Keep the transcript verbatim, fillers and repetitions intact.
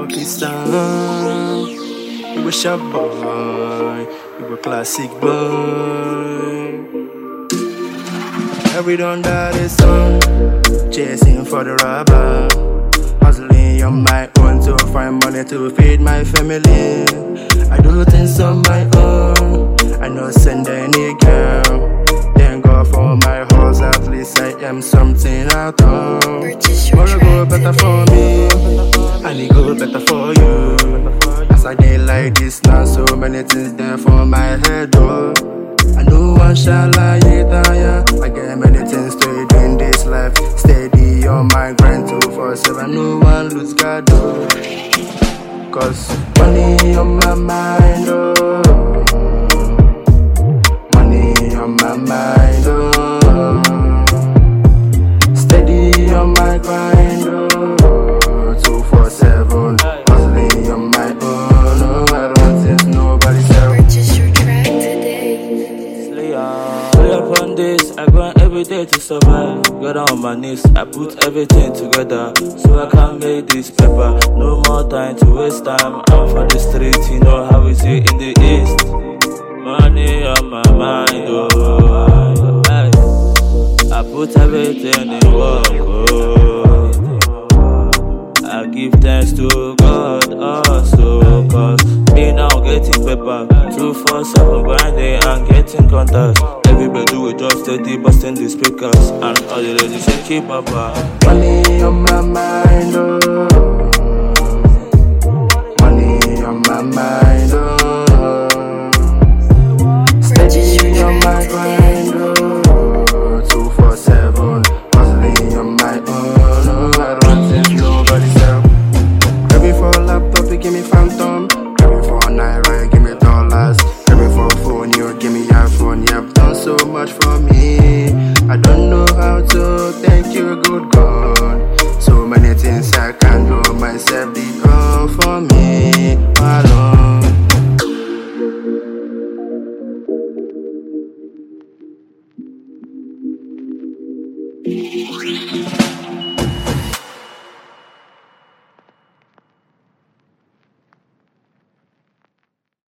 Pakistan. You a sharp boy, you a classic boy. Every done that is song, chasing for the rubber. Hustling on my own to find money to feed my family. I do things on my own, I no send any girl. Thank God for my horse, at least I am something at all. Tomorrow go better for me, and it go better for you. As I day like this now, so many things there for my head, oh. I know one shall I tire. I get many things to do in this life. Steady on my grind two four seven. No one lose God, oh. Cause money on my mind, oh. Money on my mind, oh. Steady on my grind, oh. two four seven. Hustling on my own, oh. I don't think nobody's else. Purchase your track today. Lay up on this, I grind every day to survive. Get on my knees, I put everything together so I can make this paper. No more time to waste time. I'm for the street, you know how we see in the east. Money on my mind, oh. I, I put everything in work, oh. I give thanks to God also, cause me now getting paper. two four seven grinding and getting contacts. Everybody do a job steady, busting the speakers. And all the ladies say keep up. Money on my mind, oh. Money on my mind, oh. Steady on my grind, oh. two four seven. Hustling on my own, oh. I don't think nobody's help. Grabbing for laptop, you give me phantom. Grabbing for naira, you give me dollars. Grabbing for phone, you give me iPhone. You have done so much for me. I don't know how to thank you, good God. So many things I can't do myself, did all for me alone.